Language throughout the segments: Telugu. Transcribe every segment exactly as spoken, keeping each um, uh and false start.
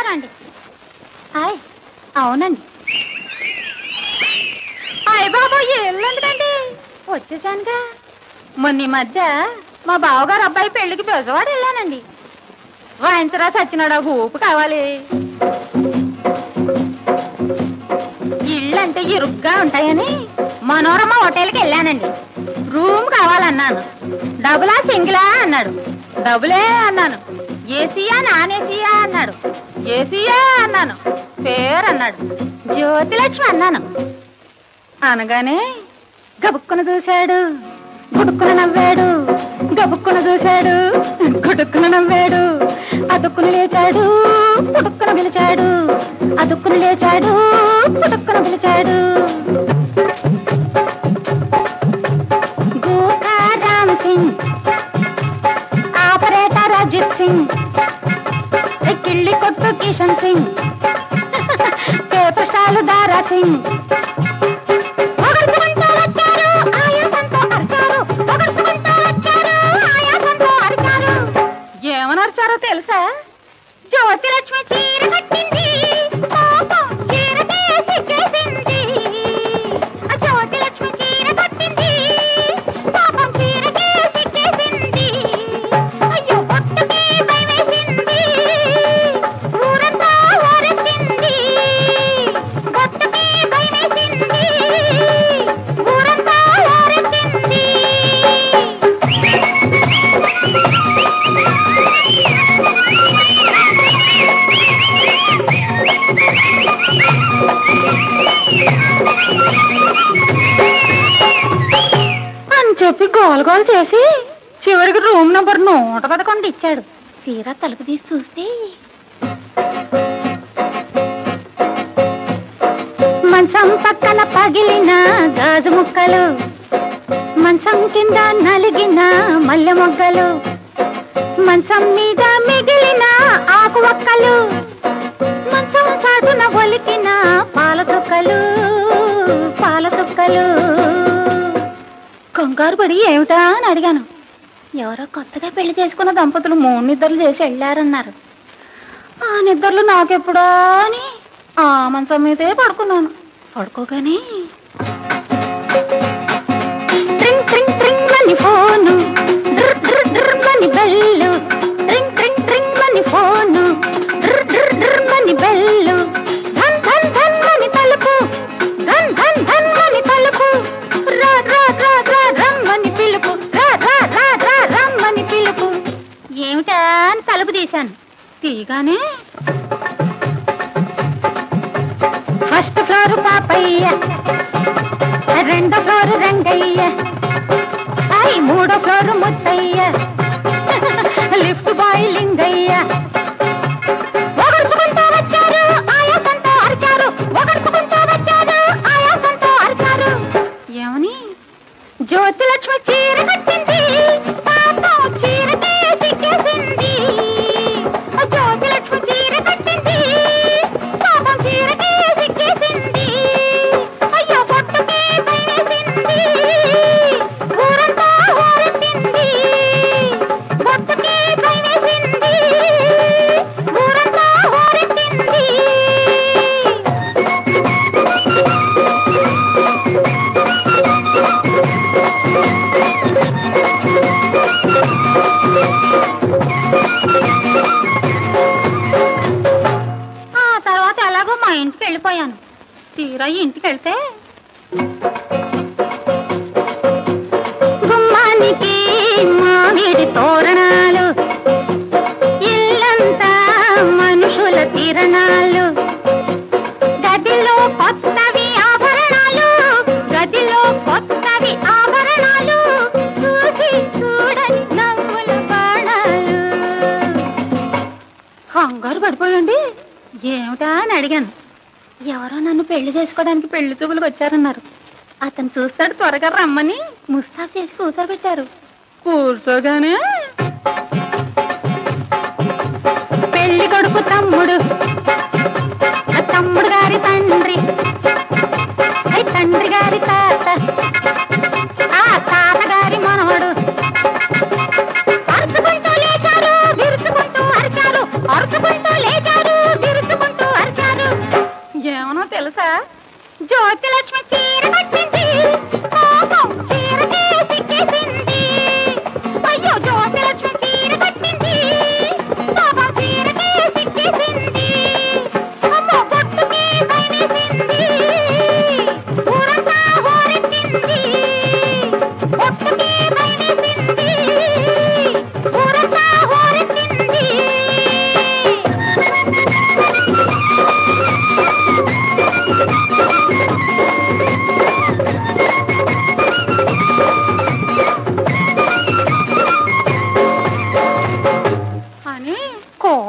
అండి. హాయ్, అవునండి. హాయ్ బాబు, ఎల్లుండదండి, వచ్చేసానుగా. మొన్న ఈ మధ్య మా బావగారు అబ్బాయి పెళ్లికి బెజవాడ వెళ్ళానండి. వాయించరా చచ్చినాడా ఊపు కావాలి. ఇళ్ళంటే ఇరుగ్గా ఉంటాయని మనోరమ హోటల్కి వెళ్ళానండి. రూమ్ కావాలన్నాను. డబులా సింగిలా అన్నాడు. డబులే అన్నాను. ఏసీయా నాన్ ఏసీయా అన్నాడు. ఏసీయా అన్నాను. పేరు అన్నాడు. జ్యోతిలక్ష్మి అన్నాను. అనగానే గబుక్కున చూశాడు, గుడుక్కున నవ్వాడు. గబుక్కున చూశాడు, గుడుక్కున నవ్వాడు. అదుక్కున లేచాడు, పుడుక్కున పిలిచాడు. అదుక్కున లేచాడు, పుడుక్కున పిలిచాడు. గోకా రామ్ సింగ్, ఆపరేటర్ అజిత్ సింగ్, కిళ్ళి కొట్టు కిషన్ సింగ్, పేపర్ స్టాల్ దారా సింగ్. ఏమనర్చారో తెలుసా? జ్యోతిలక్ష్మి చీర కట్టింది, పాపం చీరకే సిగ్గేసింది. జ్యోతిలక్ష్మి చీర కట్టింది, పాపం చీరకే సిగ్గేసింది. అయ్యో భక్తుకి భయమేసింది, ఊరంతా ఊరెత్తింది. భక్తుకి భయమేసింది, ఊరంతా ఊరెత్తింది. అని చెప్పి గోల్ గోల్ చేసి చివరికి రూమ్ నంబర్ నూట పదకొండు ఇచ్చాడు. తీరా తలుపు తీసి చూస్తే మంచం పక్కన పగిలిన గాజు ముక్కలు, మంచం కింద నలిగిన మల్లె మొగ్గలు, మంచం మీద మిగిలిన ఆకు ఒక్కలు, మంచం చాటున ఒలికిన పాల చుక్కలు, పాల చుక్కలు. కంగారు పడి ఏమిటా అని అడిగాను. ఎవరో కొత్తగా పెళ్లి చేసుకున్న దంపతులు మూడు నిద్రలు చేసి వెళ్ళారన్నారు. ఆ నిద్రలు నాకెప్పుడా అని ఆ మంచం మీదే పడుకున్నాను. పడుకోగానే ట్రింగ్ ట్రింగ్ ట్రింగ్ అని ఫోను, డ్ర్ డ్ర్ డ్ర్ అని బెల్లు, ట్రింగ్ ట్రింగ్ ట్రింగ్ అని ఫోను, డ్ర్ డ్ర్ డ్ర్ అని బెల్లు, ధన్ ధన్ ధన్ అని తలుపు, ధన్ ధన్ ధన్ అని తలుపు, రా రా రా రా రమ్మని పిలుపు, రా రా రా రా రమ్మని పిలుపు. ఏమిటా అని తలుపు తీశాను. తీగానే ఫస్ట్ ఫ్లోర్ పాపయ్య, రెండో ఫ్లోర్ రంగయ్య, ఐ మూడో floor Muthaiah, lift boy Lingaiah. ఒగర్చుకుంటూ వచ్చారు, ఆయాసంతో అరిచారు. ఒగర్చుకుంటూ వచ్చారు, ఆయాసంతో అరిచారు. ఏమని? జ్యోతిలక్ష్మి చీర కట్టింది, పాపం చీరకే సిగ్గేసింది. జ్యోతిలక్ష్మి చీర కట్టింది, పాపం చీరకే సిగ్గేసింది. అయ్యో పొట్టుకే భయమేసింది, ఊరంతా ఊరెత్తింది. పొట్టుకే భయమేసింది, ఊరంతా ఊరెత్తింది. ఆ తర్వాత ఎలాగో మా ఇంటికి వెళ్ళిపోయాను. తీరా ఇంటికి వెళ్తే గుమ్మానికి మామిడి తోరణాలు, ఇల్లంతా మనుషుల తిరణాలు, గదిలో కొత్తవి ఆభరణాలు, గదిలో కొత్తవి ఆభరణాలు, చూసి చూడని నవ్వుల బాణాలు. కంగారు పడిపోయండి. ఏమిటా అని అడిగాను. ఎవరో నన్ను పెళ్లి చేసుకోవడానికి పెళ్లి చూపులకు వచ్చారన్నారు. అతను చూస్తాడు త్వరగా రమ్మని ముస్తాబు చేసి కూర్చోబెట్టారు. కూర్చోగానే పెళ్లి కొడుకు తమ్ముడు, తమ్ముడు గారి తండ్రి, తండ్రి గారి తాత, ఆ తాత గారి మనవడు అరుచుకుంటూ లేచారు, విరుచుకుంటూ అరిచారు. అరుచుకుంటూ లేచారు, విరుచుకుంటూ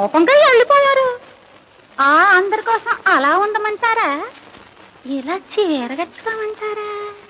కోపంగా వెళ్ళిపోయారు. ఆ అందరి కోసం అలా ఉండమంటారా, ఇలా చీర కట్టుకోమంటారా?